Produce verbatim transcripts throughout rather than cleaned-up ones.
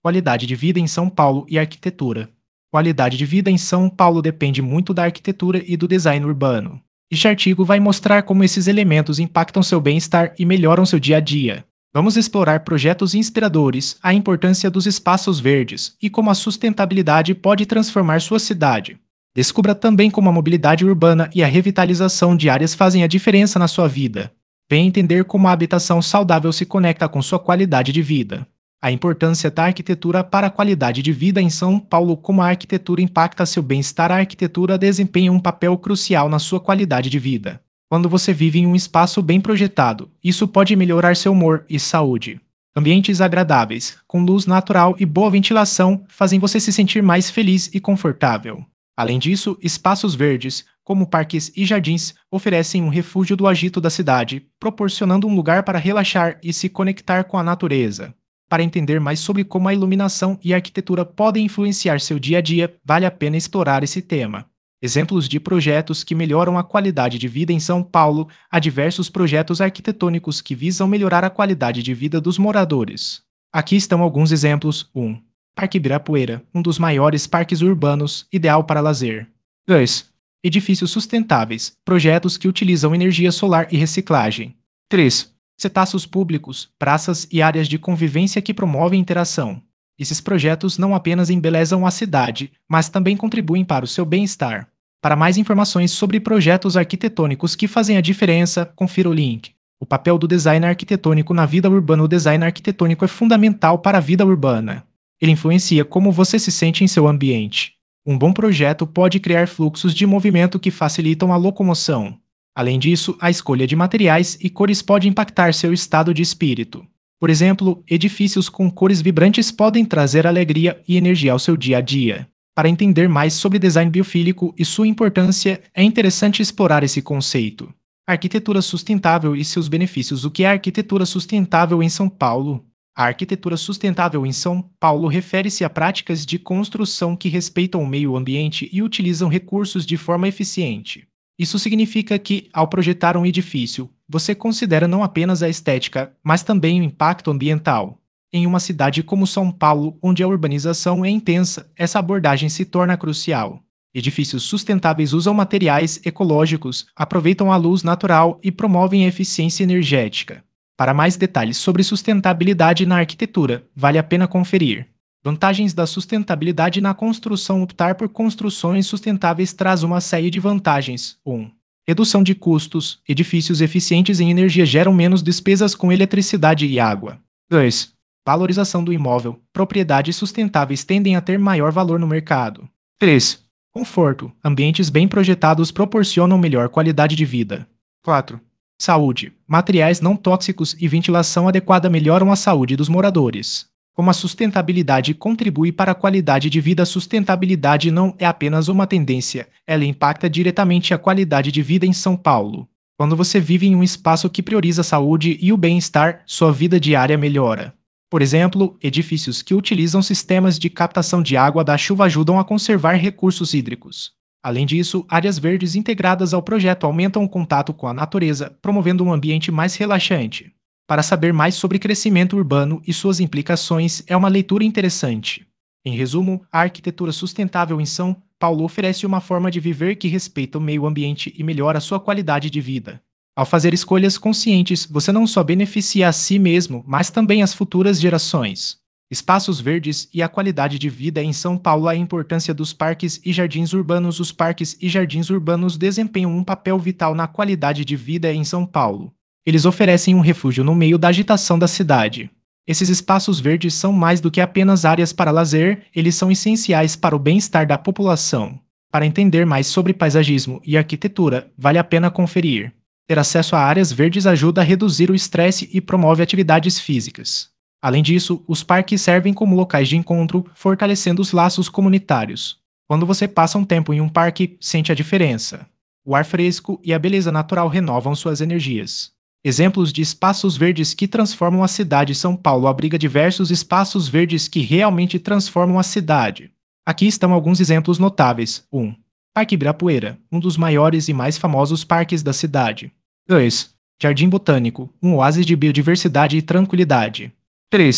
Qualidade de vida em São Paulo e arquitetura. Qualidade de vida em São Paulo depende muito da arquitetura e do design urbano. Este artigo vai mostrar como esses elementos impactam seu bem-estar e melhoram seu dia a dia. Vamos explorar projetos inspiradores, a importância dos espaços verdes e como a sustentabilidade pode transformar sua cidade. Descubra também como a mobilidade urbana e a revitalização de áreas fazem a diferença na sua vida. Venha entender como a habitação saudável se conecta com sua qualidade de vida. A importância da arquitetura para a qualidade de vida em São Paulo. Como a arquitetura impacta seu bem-estar. A arquitetura desempenha um papel crucial na sua qualidade de vida. Quando você vive em um espaço bem projetado, isso pode melhorar seu humor e saúde. Ambientes agradáveis, com luz natural e boa ventilação, fazem você se sentir mais feliz e confortável. Além disso, espaços verdes, como parques e jardins, oferecem um refúgio do agito da cidade, proporcionando um lugar para relaxar e se conectar com a natureza. Para entender mais sobre como a iluminação e a arquitetura podem influenciar seu dia a dia, vale a pena explorar esse tema. Exemplos de projetos que melhoram a qualidade de vida em São Paulo. Há diversos projetos arquitetônicos que visam melhorar a qualidade de vida dos moradores. Aqui estão alguns exemplos. um. Parque Ibirapuera, um dos maiores parques urbanos, ideal para lazer. dois. Edifícios sustentáveis, projetos que utilizam energia solar e reciclagem. três. Cetáceos públicos, praças e áreas de convivência que promovem interação. Esses projetos não apenas embelezam a cidade, mas também contribuem para o seu bem-estar. Para mais informações sobre projetos arquitetônicos que fazem a diferença, confira o link. O papel do design arquitetônico na vida urbana. O design arquitetônico é fundamental para a vida urbana. Ele influencia como você se sente em seu ambiente. Um bom projeto pode criar fluxos de movimento que facilitam a locomoção. Além disso, a escolha de materiais e cores pode impactar seu estado de espírito. Por exemplo, edifícios com cores vibrantes podem trazer alegria e energia ao seu dia a dia. Para entender mais sobre design biofílico e sua importância, é interessante explorar esse conceito. Arquitetura sustentável e seus benefícios. O que é arquitetura sustentável em São Paulo? A arquitetura sustentável em São Paulo refere-se a práticas de construção que respeitam o meio ambiente e utilizam recursos de forma eficiente. Isso significa que, ao projetar um edifício, você considera não apenas a estética, mas também o impacto ambiental. Em uma cidade como São Paulo, onde a urbanização é intensa, essa abordagem se torna crucial. Edifícios sustentáveis usam materiais ecológicos, aproveitam a luz natural e promovem a eficiência energética. Para mais detalhes sobre sustentabilidade na arquitetura, vale a pena conferir. Vantagens da sustentabilidade na construção. Optar por construções sustentáveis traz uma série de vantagens. um. Redução de custos. Edifícios eficientes em energia geram menos despesas com eletricidade e água. dois. Valorização do imóvel. Propriedades sustentáveis tendem a ter maior valor no mercado. três. Conforto. Ambientes bem projetados proporcionam melhor qualidade de vida. quatro. Saúde. Materiais não tóxicos e ventilação adequada melhoram a saúde dos moradores. Como a sustentabilidade contribui para a qualidade de vida. A sustentabilidade não é apenas uma tendência, ela impacta diretamente a qualidade de vida em São Paulo. Quando você vive em um espaço que prioriza a saúde e o bem-estar, sua vida diária melhora. Por exemplo, edifícios que utilizam sistemas de captação de água da chuva ajudam a conservar recursos hídricos. Além disso, áreas verdes integradas ao projeto aumentam o contato com a natureza, promovendo um ambiente mais relaxante. Para saber mais sobre crescimento urbano e suas implicações, é uma leitura interessante. Em resumo, a arquitetura sustentável em São Paulo oferece uma forma de viver que respeita o meio ambiente e melhora a sua qualidade de vida. Ao fazer escolhas conscientes, você não só beneficia a si mesmo, mas também as futuras gerações. Espaços verdes e a qualidade de vida em São Paulo. A importância dos parques e jardins urbanos. Os parques e jardins urbanos desempenham um papel vital na qualidade de vida em São Paulo. Eles oferecem um refúgio no meio da agitação da cidade. Esses espaços verdes são mais do que apenas áreas para lazer, eles são essenciais para o bem-estar da população. Para entender mais sobre paisagismo e arquitetura, vale a pena conferir. Ter acesso a áreas verdes ajuda a reduzir o estresse e promove atividades físicas. Além disso, os parques servem como locais de encontro, fortalecendo os laços comunitários. Quando você passa um tempo em um parque, sente a diferença. O ar fresco e a beleza natural renovam suas energias. Exemplos de espaços verdes que transformam a cidade. São Paulo abriga diversos espaços verdes que realmente transformam a cidade. Aqui estão alguns exemplos notáveis. um. Parque Ibirapuera, um dos maiores e mais famosos parques da cidade. dois. Jardim Botânico, um oásis de biodiversidade e tranquilidade. três.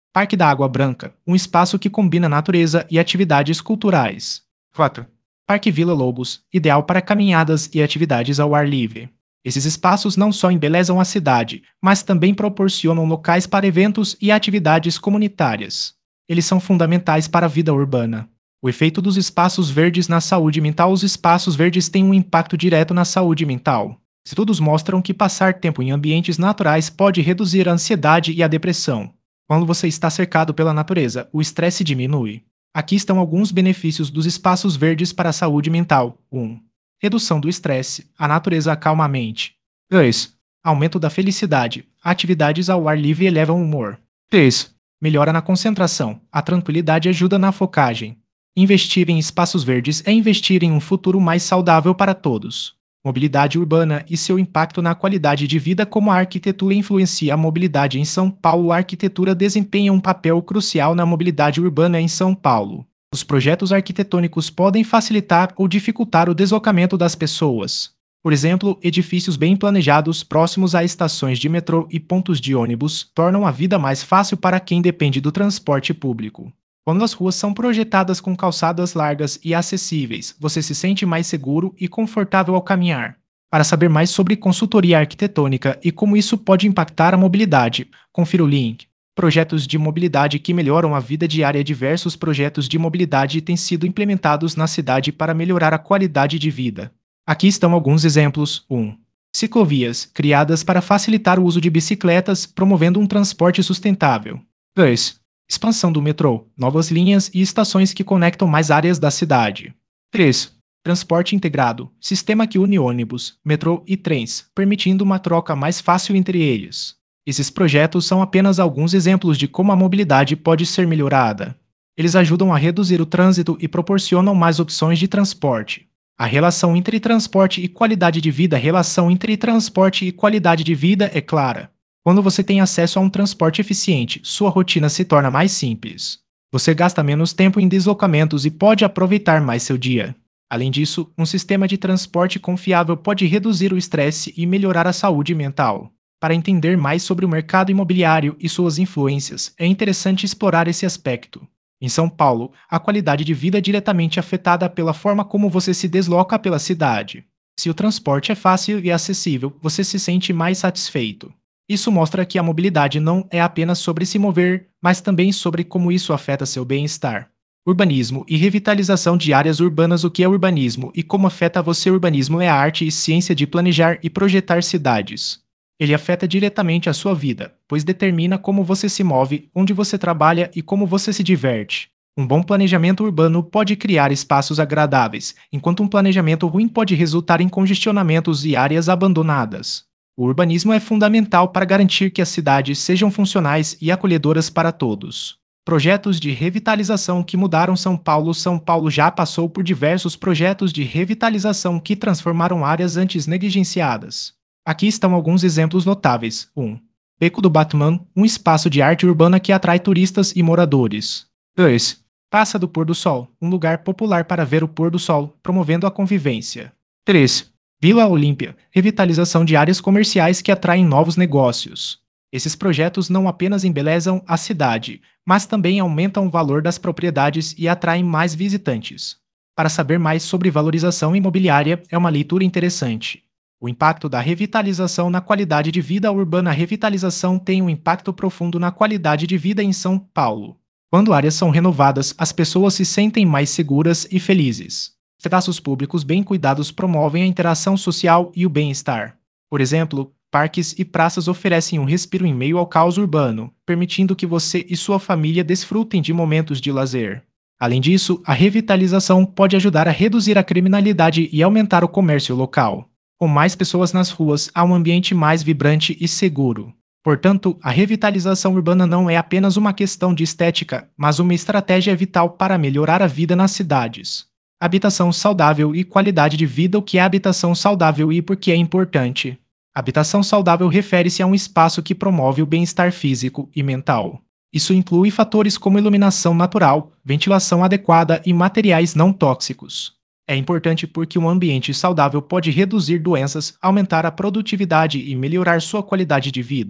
Parque da Água Branca, um espaço que combina natureza e atividades culturais. quatro. Parque Vila Lobos, ideal para caminhadas e atividades ao ar livre. Esses espaços não só embelezam a cidade, mas também proporcionam locais para eventos e atividades comunitárias. Eles são fundamentais para a vida urbana. O efeito dos espaços verdes na saúde mental. Os espaços verdes têm um impacto direto na saúde mental. Estudos mostram que passar tempo em ambientes naturais pode reduzir a ansiedade e a depressão. Quando você está cercado pela natureza, o estresse diminui. Aqui estão alguns benefícios dos espaços verdes para a saúde mental. um. Redução do estresse. A natureza acalma a mente. dois. Aumento da felicidade. Atividades ao ar livre elevam o humor. três. Melhora na concentração. A tranquilidade ajuda na focagem. Investir em espaços verdes é investir em um futuro mais saudável para todos. Mobilidade urbana e seu impacto na qualidade de vida. Como a arquitetura influencia a mobilidade em São Paulo. A arquitetura desempenha um papel crucial na mobilidade urbana em São Paulo. Os projetos arquitetônicos podem facilitar ou dificultar o deslocamento das pessoas. Por exemplo, edifícios bem planejados próximos a estações de metrô e pontos de ônibus tornam a vida mais fácil para quem depende do transporte público. Quando as ruas são projetadas com calçadas largas e acessíveis, você se sente mais seguro e confortável ao caminhar. Para saber mais sobre consultoria arquitetônica e como isso pode impactar a mobilidade, confira o link. Projetos de mobilidade que melhoram a vida diária. Diversos projetos de mobilidade têm sido implementados na cidade para melhorar a qualidade de vida. Aqui estão alguns exemplos. um. Ciclovias, criadas para facilitar o uso de bicicletas, promovendo um transporte sustentável. dois. Expansão do metrô, novas linhas e estações que conectam mais áreas da cidade. três. Transporte integrado, sistema que une ônibus, metrô e trens, permitindo uma troca mais fácil entre eles. Esses projetos são apenas alguns exemplos de como a mobilidade pode ser melhorada. Eles ajudam a reduzir o trânsito e proporcionam mais opções de transporte. A relação entre transporte e qualidade de vida. A relação entre transporte e qualidade de vida é clara. Quando você tem acesso a um transporte eficiente, sua rotina se torna mais simples. Você gasta menos tempo em deslocamentos e pode aproveitar mais seu dia. Além disso, um sistema de transporte confiável pode reduzir o estresse e melhorar a saúde mental. Para entender mais sobre o mercado imobiliário e suas influências, é interessante explorar esse aspecto. Em São Paulo, a qualidade de vida é diretamente afetada pela forma como você se desloca pela cidade. Se o transporte é fácil e acessível, você se sente mais satisfeito. Isso mostra que a mobilidade não é apenas sobre se mover, mas também sobre como isso afeta seu bem-estar. Urbanismo e revitalização de áreas urbanas. O que é urbanismo e como afeta você? O urbanismo é a arte e ciência de planejar e projetar cidades. Ele afeta diretamente a sua vida, pois determina como você se move, onde você trabalha e como você se diverte. Um bom planejamento urbano pode criar espaços agradáveis, enquanto um planejamento ruim pode resultar em congestionamentos e áreas abandonadas. O urbanismo é fundamental para garantir que as cidades sejam funcionais e acolhedoras para todos. Projetos de revitalização que mudaram São Paulo. São Paulo já passou por diversos projetos de revitalização que transformaram áreas antes negligenciadas. Aqui estão alguns exemplos notáveis. um. Beco do Batman, um espaço de arte urbana que atrai turistas e moradores. dois. Praça do Pôr do Sol, um lugar popular para ver o pôr do sol, promovendo a convivência. três. Vila Olímpia, revitalização de áreas comerciais que atraem novos negócios. Esses projetos não apenas embelezam a cidade, mas também aumentam o valor das propriedades e atraem mais visitantes. Para saber mais sobre valorização imobiliária, é uma leitura interessante. O impacto da revitalização na qualidade de vida urbana. A revitalização tem um impacto profundo na qualidade de vida em São Paulo. Quando áreas são renovadas, as pessoas se sentem mais seguras e felizes. Espaços públicos bem cuidados promovem a interação social e o bem-estar. Por exemplo, parques e praças oferecem um respiro em meio ao caos urbano, permitindo que você e sua família desfrutem de momentos de lazer. Além disso, a revitalização pode ajudar a reduzir a criminalidade e aumentar o comércio local. Com mais pessoas nas ruas, há um ambiente mais vibrante e seguro. Portanto, a revitalização urbana não é apenas uma questão de estética, mas uma estratégia vital para melhorar a vida nas cidades. Habitação saudável e qualidade de vida. O que é habitação saudável e por que é importante? Habitação saudável refere-se a um espaço que promove o bem-estar físico e mental. Isso inclui fatores como iluminação natural, ventilação adequada e materiais não tóxicos. É importante porque um ambiente saudável pode reduzir doenças, aumentar a produtividade e melhorar sua qualidade de vida.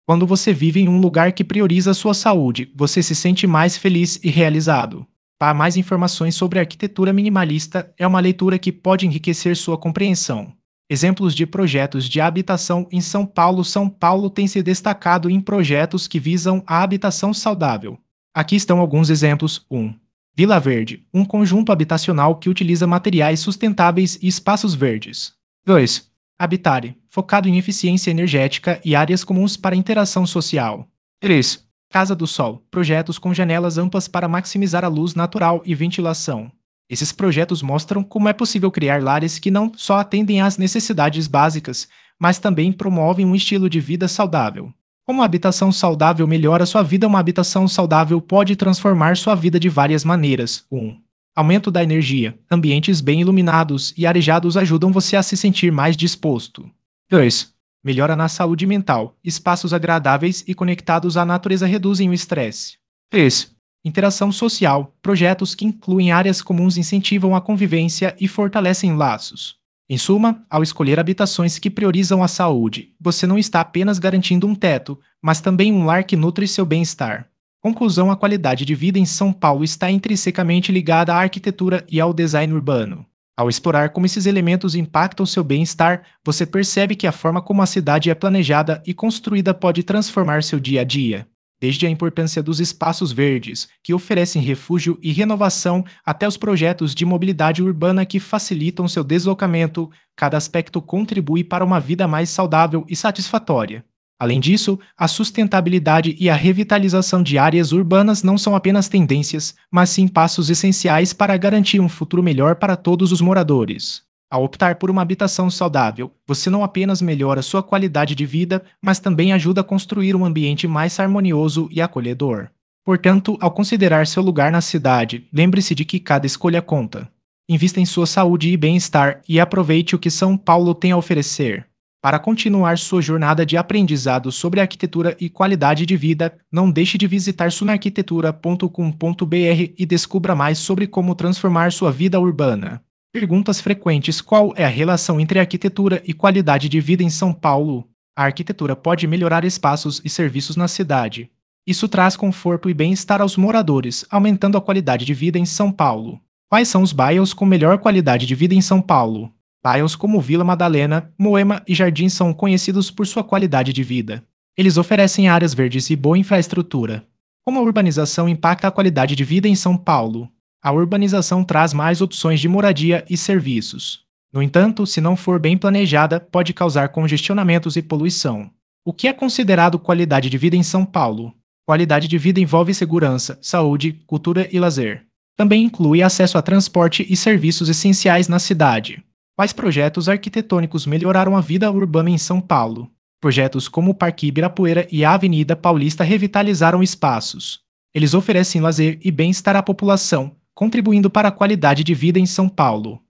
Quando você vive em um lugar que prioriza a sua saúde, você se sente mais feliz e realizado. Para mais informações sobre arquitetura minimalista, é uma leitura que pode enriquecer sua compreensão. Exemplos de projetos de habitação em São Paulo. São Paulo tem se destacado em projetos que visam a habitação saudável. Aqui estão alguns exemplos. um. Vila Verde, um conjunto habitacional que utiliza materiais sustentáveis e espaços verdes. dois. Habitare, focado em eficiência energética e áreas comuns para interação social. três. Casa do Sol, projetos com janelas amplas para maximizar a luz natural e ventilação. Esses projetos mostram como é possível criar lares que não só atendem às necessidades básicas, mas também promovem um estilo de vida saudável. Como a habitação saudável melhora sua vida? Uma habitação saudável pode transformar sua vida de várias maneiras. um. Aumento da energia. Ambientes bem iluminados e arejados ajudam você a se sentir mais disposto. dois. Melhora na saúde mental. Espaços agradáveis e conectados à natureza reduzem o estresse. três. Interação social. Projetos que incluem áreas comuns incentivam a convivência e fortalecem laços. Em suma, ao escolher habitações que priorizam a saúde, você não está apenas garantindo um teto, mas também um lar que nutre seu bem-estar. Conclusão: a qualidade de vida em São Paulo está intrinsecamente ligada à arquitetura e ao design urbano. Ao explorar como esses elementos impactam seu bem-estar, você percebe que a forma como a cidade é planejada e construída pode transformar seu dia a dia. Desde a importância dos espaços verdes, que oferecem refúgio e renovação, até os projetos de mobilidade urbana que facilitam seu deslocamento, cada aspecto contribui para uma vida mais saudável e satisfatória. Além disso, a sustentabilidade e a revitalização de áreas urbanas não são apenas tendências, mas sim passos essenciais para garantir um futuro melhor para todos os moradores. Ao optar por uma habitação saudável, você não apenas melhora sua qualidade de vida, mas também ajuda a construir um ambiente mais harmonioso e acolhedor. Portanto, ao considerar seu lugar na cidade, lembre-se de que cada escolha conta. Invista em sua saúde e bem-estar e aproveite o que São Paulo tem a oferecer. Para continuar sua jornada de aprendizado sobre arquitetura e qualidade de vida, não deixe de visitar sunarquitetura ponto com ponto br e descubra mais sobre como transformar sua vida urbana. Perguntas frequentes: qual é a relação entre arquitetura e qualidade de vida em São Paulo? A arquitetura pode melhorar espaços e serviços na cidade. Isso traz conforto e bem-estar aos moradores, aumentando a qualidade de vida em São Paulo. Quais são os bairros com melhor qualidade de vida em São Paulo? Bairros como Vila Madalena, Moema e Jardim são conhecidos por sua qualidade de vida. Eles oferecem áreas verdes e boa infraestrutura. Como a urbanização impacta a qualidade de vida em São Paulo? A urbanização traz mais opções de moradia e serviços. No entanto, se não for bem planejada, pode causar congestionamentos e poluição. O que é considerado qualidade de vida em São Paulo? Qualidade de vida envolve segurança, saúde, cultura e lazer. Também inclui acesso a transporte e serviços essenciais na cidade. Quais projetos arquitetônicos melhoraram a vida urbana em São Paulo? Projetos como o Parque Ibirapuera e a Avenida Paulista revitalizaram espaços. Eles oferecem lazer e bem-estar à população, contribuindo para a qualidade de vida em São Paulo.